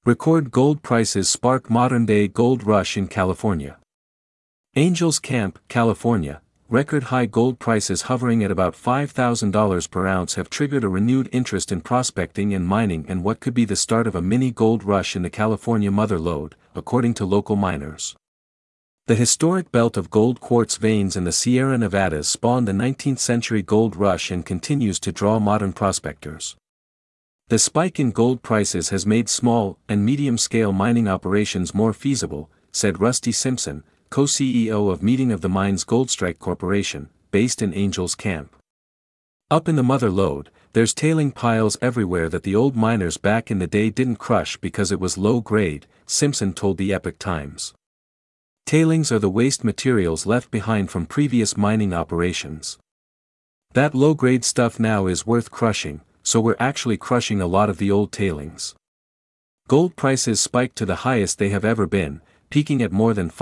Record gold prices spark modern-day gold rush in California. Angels Camp, California, record-high gold prices hovering at about $5,000 per ounce have triggered a renewed interest in prospecting and mining and what could be the start of a mini gold rush in the California Mother Lode, according to local miners. The historic belt of gold quartz veins in the Sierra Nevadas spawned the 19th-century gold rush and continues to draw modern prospectors. The spike in gold prices has made small and medium-scale mining operations more feasible, said Rusty Simpson, co-CEO of Meeting of the Minds Goldstrike Corporation, based in Angels Camp. Up in the Mother Lode, there's tailing piles everywhere that the old miners back in the day didn't crush because it was low grade, Simpson told the Epoch Times. Tailings are the waste materials left behind from previous mining operations. That low-grade stuff now is worth crushing, so we're actually crushing a lot of the old tailings. Gold prices spiked to the highest they have ever been, peaking at more than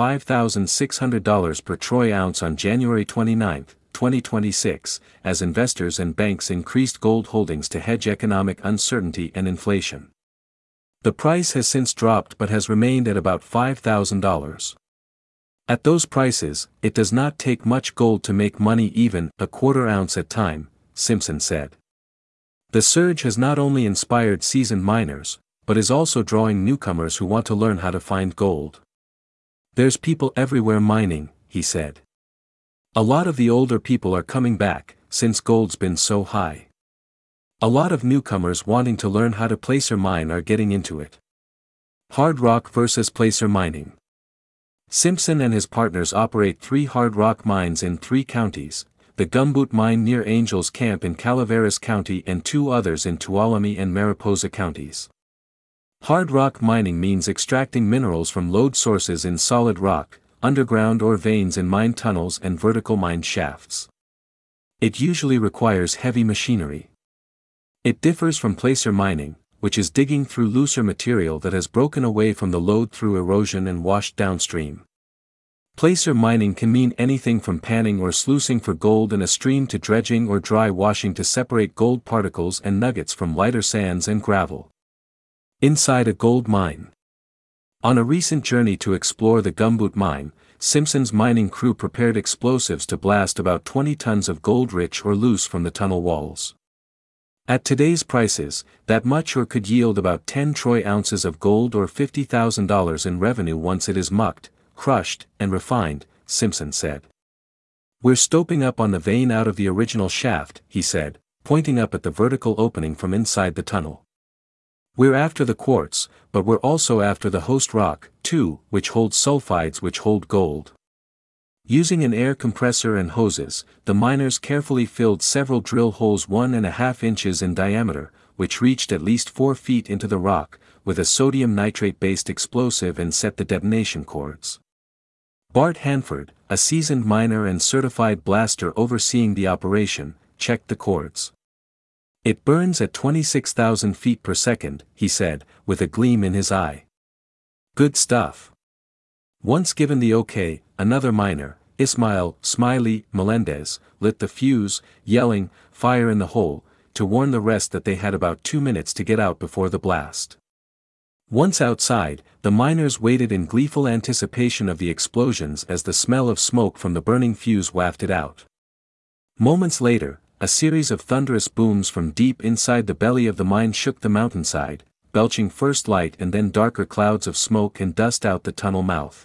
$5,600 per troy ounce on January 29, 2026, as investors and banks increased gold holdings to hedge economic uncertainty and inflation. The price has since dropped but has remained at about $5,000. At those prices, it does not take much gold to make money, even a quarter ounce at a time, Simpson said. The surge has not only inspired seasoned miners, but is also drawing newcomers who want to learn how to find gold. There's people everywhere mining, he said. A lot of the older people are coming back, since gold's been so high. A lot of newcomers wanting to learn how to placer mine are getting into it. Hard rock versus placer mining. Simpson and his partners operate 3 hard rock mines in 3 counties, the Gumboot Mine near Angels Camp in Calaveras County and 2 others in Tuolumne and Mariposa counties. Hard rock mining means extracting minerals from lode sources in solid rock, underground or veins in mine tunnels and vertical mine shafts. It usually requires heavy machinery. It differs from placer mining, which is digging through looser material that has broken away from the lode through erosion and washed downstream. Placer mining can mean anything from panning or sluicing for gold in a stream to dredging or dry washing to separate gold particles and nuggets from lighter sands and gravel. Inside a gold mine. On a recent journey to explore the Gumboot Mine, Simpson's mining crew prepared explosives to blast about 20 tons of gold rich or loose from the tunnel walls. At today's prices, that much ore could yield about 10 troy ounces of gold or $50,000 in revenue once it is mucked, crushed, and refined, Simpson said. We're stoping up on the vein out of the original shaft, he said, pointing up at the vertical opening from inside the tunnel. We're after the quartz, but we're also after the host rock, too, which holds sulfides which hold gold. Using an air compressor and hoses, the miners carefully filled several drill holes 1.5 inches in diameter, which reached at least 4 feet into the rock, with a sodium nitrate-based explosive and set the detonation cords. Bart Hanford, a seasoned miner and certified blaster overseeing the operation, checked the cords. It burns at 26,000 feet per second, he said, with a gleam in his eye. Good stuff. Once given the okay, another miner, Ismael "Smiley" Melendez, lit the fuse, yelling, "Fire in the hole," to warn the rest that they had about 2 minutes to get out before the blast. Once outside, the miners waited in gleeful anticipation of the explosions as the smell of smoke from the burning fuse wafted out. Moments later, a series of thunderous booms from deep inside the belly of the mine shook the mountainside, belching first light and then darker clouds of smoke and dust out the tunnel mouth.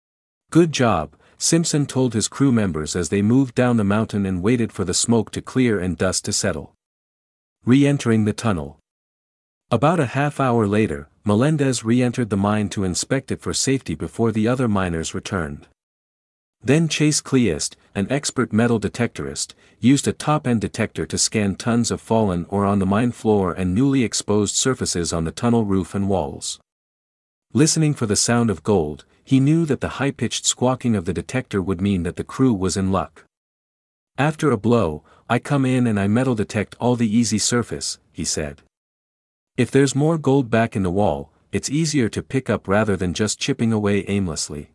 Good job, Simpson told his crew members as they moved down the mountain and waited for the smoke to clear and dust to settle. Re-entering the tunnel. About a half hour later, Melendez re-entered the mine to inspect it for safety before the other miners returned. Then Chase Cleist, an expert metal detectorist, used a top-end detector to scan tons of fallen ore on the mine floor and newly exposed surfaces on the tunnel roof and walls. Listening for the sound of gold, he knew that the high-pitched squawking of the detector would mean that the crew was in luck. After a blow, I come in and I metal detect all the easy surface, he said. If there's more gold back in the wall, it's easier to pick up rather than just chipping away aimlessly.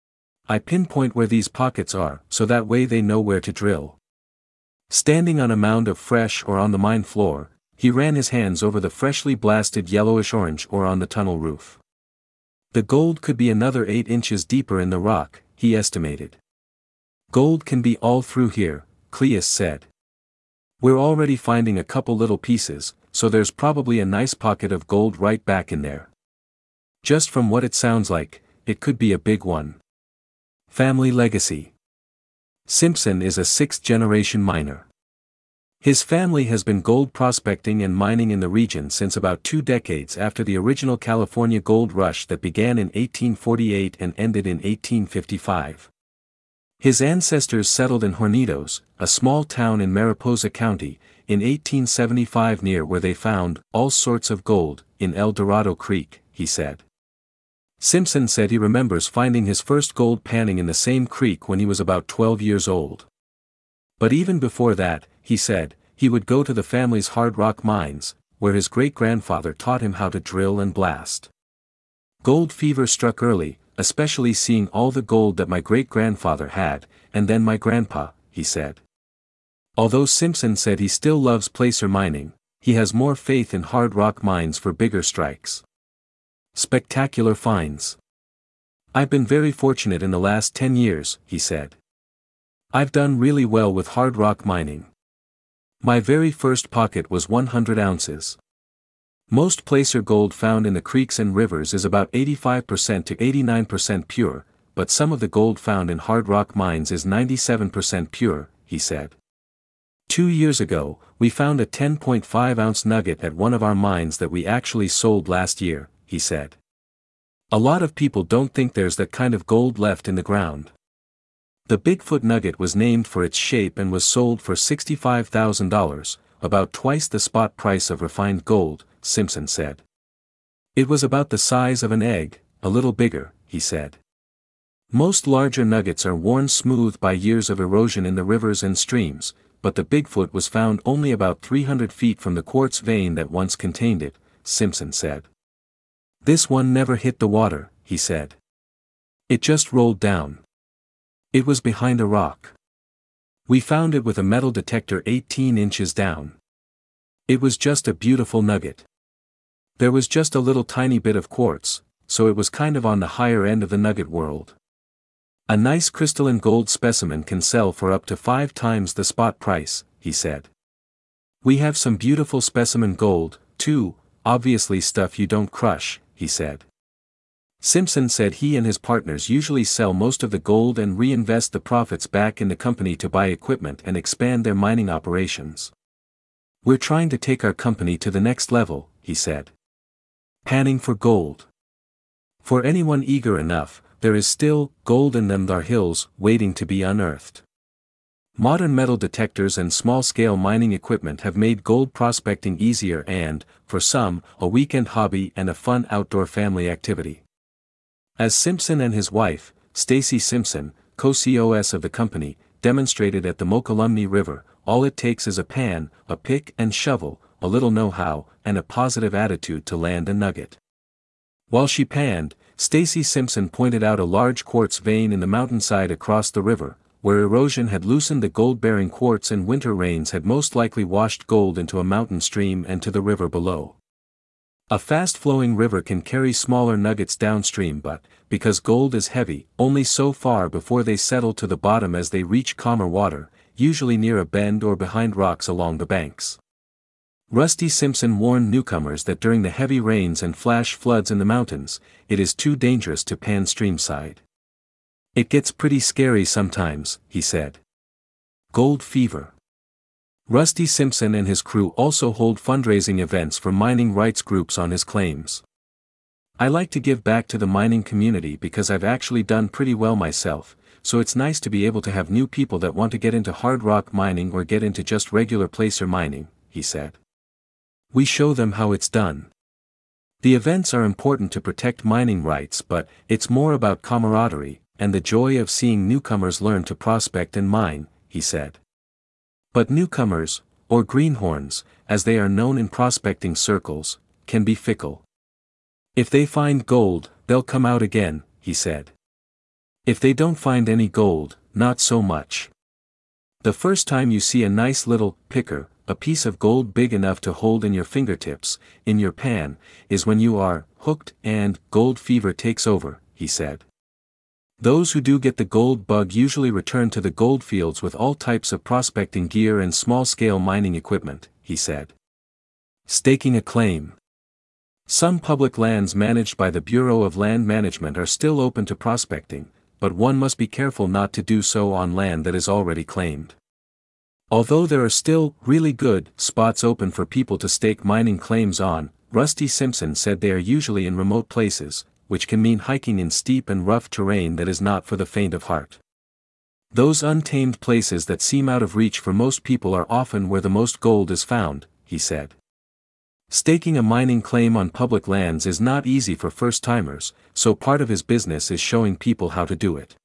I pinpoint where these pockets are, so that way they know where to drill. Standing on a mound of fresh ore on the mine floor, He ran his hands over the freshly blasted yellowish-orange ore on the tunnel roof. The gold could be another 8 inches deeper in the rock, he estimated. Gold can be all through here, Cleus said. We're already finding a couple little pieces, so there's probably a nice pocket of gold right back in there. Just from what it sounds like, it could be a big one. Family legacy. Simpson is a 6th-generation miner. His family has been gold prospecting and mining in the region since about 2 decades after the original California gold rush that began in 1848 and ended in 1855. His ancestors settled in Hornitos, a small town in Mariposa County, in 1875 near where they found all sorts of gold, in El Dorado Creek, he said. Simpson said he remembers finding his first gold panning in the same creek when he was about 12 years old. But even before that, he said, he would go to the family's hard rock mines, where his great-grandfather taught him how to drill and blast. Gold fever struck early, especially seeing all the gold that my great-grandfather had, and then my grandpa, he said. Although Simpson said he still loves placer mining, he has more faith in hard rock mines for bigger strikes. Spectacular finds. I've been very fortunate in the last 10 years, he said. I've done really well with hard rock mining. My very first pocket was 100 ounces. Most placer gold found in the creeks and rivers is about 85% to 89% pure, but some of the gold found in hard rock mines is 97% pure, he said. 2 years ago, we found a 10.5-ounce nugget at one of our mines that we actually sold last year, he said. A lot of people don't think there's that kind of gold left in the ground. The Bigfoot nugget was named for its shape and was sold for $65,000, about twice the spot price of refined gold, Simpson said. It was about the size of an egg, a little bigger, he said. Most larger nuggets are worn smooth by years of erosion in the rivers and streams, but the Bigfoot was found only about 300 feet from the quartz vein that once contained it, Simpson said. This one never hit the water, he said. It just rolled down. It was behind a rock. We found it with a metal detector 18 inches down. It was just a beautiful nugget. There was just a little tiny bit of quartz, so it was kind of on the higher end of the nugget world. A nice crystalline gold specimen can sell for up to 5 times the spot price, he said. We have some beautiful specimen gold, too, obviously stuff you don't crush, he said. Simpson said he and his partners usually sell most of the gold and reinvest the profits back in the company to buy equipment and expand their mining operations. We're trying to take our company to the next level, he said. Panning for gold. For anyone eager enough, there is still gold in them thar hills waiting to be unearthed. Modern metal detectors and small-scale mining equipment have made gold prospecting easier and, for some, a weekend hobby and a fun outdoor family activity. As Simpson and his wife, Stacy Simpson, co-COS of the company, demonstrated at the Mokelumne River, all it takes is a pan, a pick and shovel, a little know-how, and a positive attitude to land a nugget. While she panned, Stacy Simpson pointed out a large quartz vein in the mountainside across the river, where erosion had loosened the gold-bearing quartz and winter rains had most likely washed gold into a mountain stream and to the river below. A fast-flowing river can carry smaller nuggets downstream but, because gold is heavy, only so far before they settle to the bottom as they reach calmer water, usually near a bend or behind rocks along the banks. Rusty Simpson warned newcomers that during the heavy rains and flash floods in the mountains, it is too dangerous to pan streamside. It gets pretty scary sometimes, he said. Gold fever. Rusty Simpson and his crew also hold fundraising events for mining rights groups on his claims. I like to give back to the mining community because I've actually done pretty well myself, so it's nice to be able to have new people that want to get into hard rock mining or get into just regular placer mining, he said. We show them how it's done. The events are important to protect mining rights, but it's more about camaraderie and the joy of seeing newcomers learn to prospect and mine, he said. But newcomers, or greenhorns, as they are known in prospecting circles, can be fickle. If they find gold, they'll come out again, he said. If they don't find any gold, not so much. The first time you see a nice little picker, a piece of gold big enough to hold in your fingertips, in your pan, is when you are hooked and gold fever takes over, he said. Those who do get the gold bug usually return to the gold fields with all types of prospecting gear and small-scale mining equipment, he said. Staking a claim. Some public lands managed by the Bureau of Land Management are still open to prospecting, but one must be careful not to do so on land that is already claimed. Although there are still really good spots open for people to stake mining claims on, Rusty Simpson said they are usually in remote places, which can mean hiking in steep and rough terrain that is not for the faint of heart. Those untamed places that seem out of reach for most people are often where the most gold is found, he said. Staking a mining claim on public lands is not easy for first-timers, so part of his business is showing people how to do it.